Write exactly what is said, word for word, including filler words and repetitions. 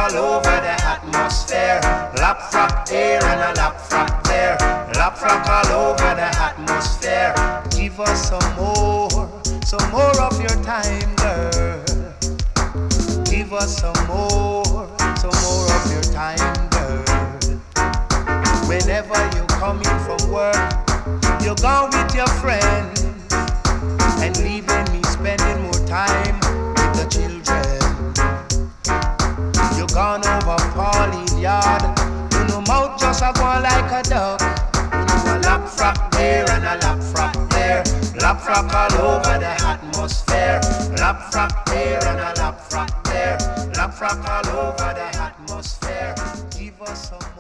all over the atmosphere. Lap frap here and a lap frap there. Lap frap all over the atmosphere. Give us some more, some more of your time, girl. Give us some more, some more of your time, girl. Whenever you come in from work, you're gone with your friends and leaving me spending more time with the children. You're gone over Pauline Yard. You know mouth just a go like a duck. You know a lap frap there and a lap frap there. Lap frap all over the atmosphere. Lap frap there and a lap frap there. Lap frap all over the atmosphere. Give us some